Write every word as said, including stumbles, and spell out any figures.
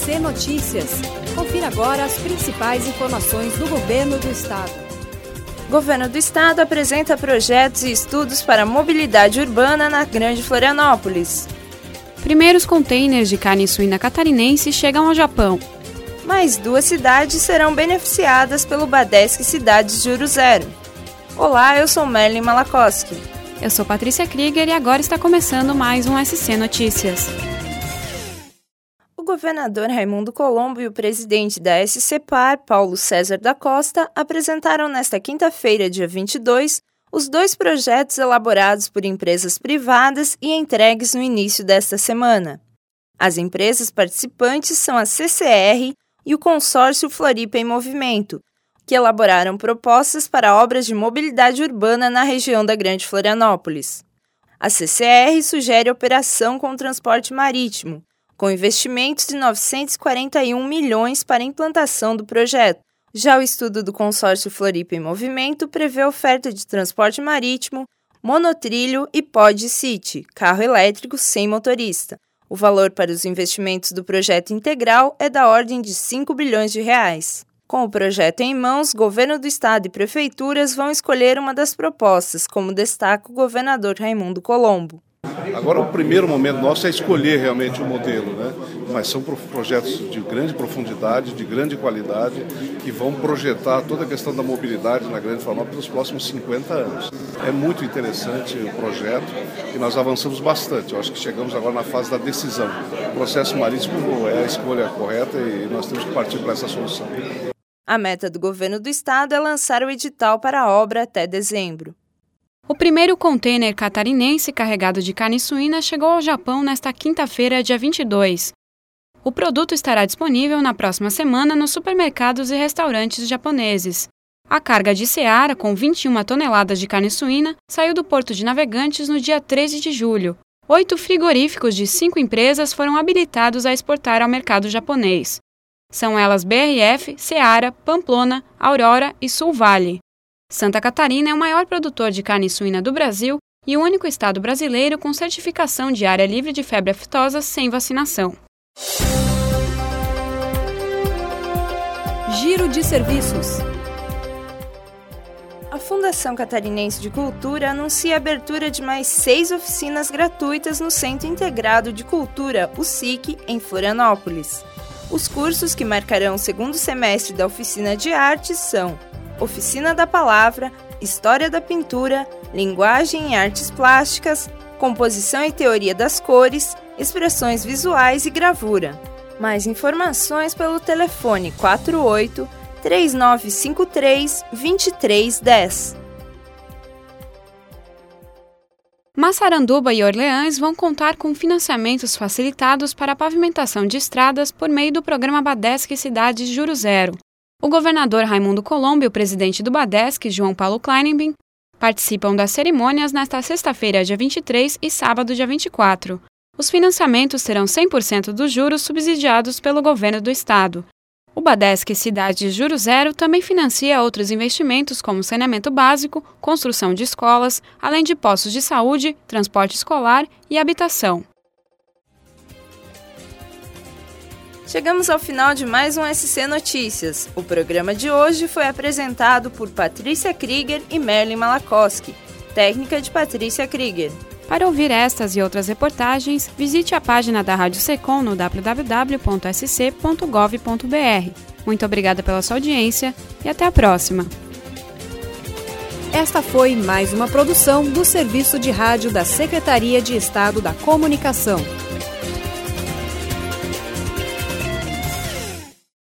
C Notícias. Confira agora as principais informações do Governo do Estado. O Governo do Estado apresenta projetos e estudos para a mobilidade urbana na Grande Florianópolis. Primeiros contêineres de carne suína catarinense chegam ao Japão. Mais duas cidades serão beneficiadas pelo Badesc Cidades Juro Zero. Olá, eu sou Merlin Malakoski. Eu sou Patrícia Krieger e agora está começando mais um S C Notícias. O governador Raimundo Colombo e o presidente da S C Par, Paulo César da Costa, apresentaram nesta quinta-feira, dia vinte e dois, os dois projetos elaborados por empresas privadas e entregues no início desta semana. As empresas participantes são a C C R e o consórcio Floripa em Movimento, que elaboraram propostas para obras de mobilidade urbana na região da Grande Florianópolis. A C C R sugere operação com transporte marítimo, com investimentos de novecentos e quarenta e um milhões para a implantação do projeto. Já o estudo do consórcio Floripa em Movimento prevê oferta de transporte marítimo, monotrilho e Pod City, carro elétrico sem motorista. O valor para os investimentos do projeto integral é da ordem de cinco bilhões de reais. Com o projeto em mãos, governo do estado e prefeituras vão escolher uma das propostas, como destaca o governador Raimundo Colombo. Agora o primeiro momento nosso é escolher realmente o modelo, né? Mas são projetos de grande profundidade, de grande qualidade, que vão projetar toda a questão da mobilidade na Grande Florianópolis nos próximos cinquenta anos. É muito interessante o projeto e nós avançamos bastante. Eu acho que chegamos agora na fase da decisão. O processo marítimo é a escolha correta e nós temos que partir para essa solução. A meta do governo do estado é lançar o edital para a obra até dezembro. O primeiro contêiner catarinense carregado de carne suína chegou ao Japão nesta quinta-feira, dia vinte e dois. O produto estará disponível na próxima semana nos supermercados e restaurantes japoneses. A carga de Seara, com vinte e uma toneladas de carne suína, saiu do Porto de Navegantes no dia treze de julho. Oito frigoríficos de cinco empresas foram habilitados a exportar ao mercado japonês. São elas B R F, Seara, Pamplona, Aurora e Sul Vale. Santa Catarina é o maior produtor de carne suína do Brasil e o único estado brasileiro com certificação de área livre de febre aftosa sem vacinação. Giro de serviços. A Fundação Catarinense de Cultura anuncia a abertura de mais seis oficinas gratuitas no Centro Integrado de Cultura, o S I C, em Florianópolis. Os cursos que marcarão o segundo semestre da oficina de artes são Oficina da Palavra, História da Pintura, Linguagem e Artes Plásticas, Composição e Teoria das Cores, Expressões Visuais e Gravura. Mais informações pelo telefone quatro oito, três nove cinco três, dois três um zero. Massaranduba e Orleans vão contar com financiamentos facilitados para a pavimentação de estradas por meio do programa Badesc Cidades Juro Zero. O governador Raimundo Colombo e o presidente do Badesc, João Paulo Kleinenbin, participam das cerimônias nesta sexta-feira, dia vinte e três, e sábado, dia vinte e quatro. Os financiamentos terão cem por cento dos juros subsidiados pelo governo do estado. O Badesc Cidades Juro Zero também financia outros investimentos como saneamento básico, construção de escolas, além de postos de saúde, transporte escolar e habitação. Chegamos ao final de mais um S C Notícias. O programa de hoje foi apresentado por Patrícia Krieger e Merlin Malakoski, técnica de Patrícia Krieger. Para ouvir estas e outras reportagens, visite a página da Rádio Secom no w w w ponto s c ponto gov ponto b r. Muito obrigada pela sua audiência e até a próxima. Esta foi mais uma produção do Serviço de Rádio da Secretaria de Estado da Comunicação.